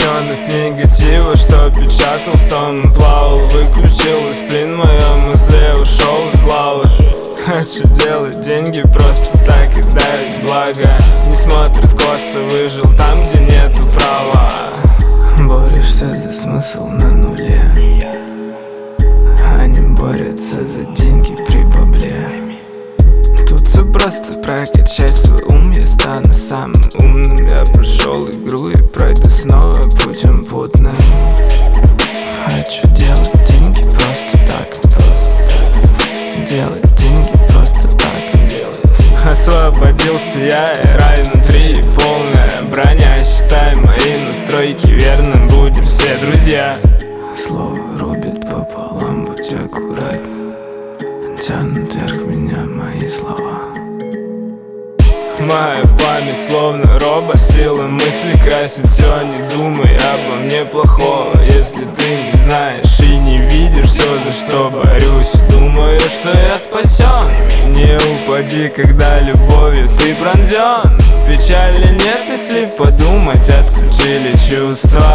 Ребенок негатива, что печатал, в том плавал. Выключил из плин в моем узле, ушел из лавы. Хочу делать деньги просто так и дарить благо. Не смотрит косо, выжил там, где нету права. Борешься за смысл на нуле, они борются за деньги при бабле. Тут все просто, прокачай свой ум, я стану самым умным. Я прошел игру и пройду снова путем путным. Хочу делать деньги просто так, делать деньги просто так. Освободился я, и рай внутри, и полная броня. Считай мои настройки верным, будем все друзья. Слово рубит пополам, будь аккуратен. Тянут вверх меня мои слова. Моя память словно робо, сила мысли красит все. Не думай обо мне плохого, если ты не знаешь и не видишь все, за что борюсь. Думаю, что я спасен. Не упади, когда любовью ты пронзен. Печали нет, если подумать, отключили чувства.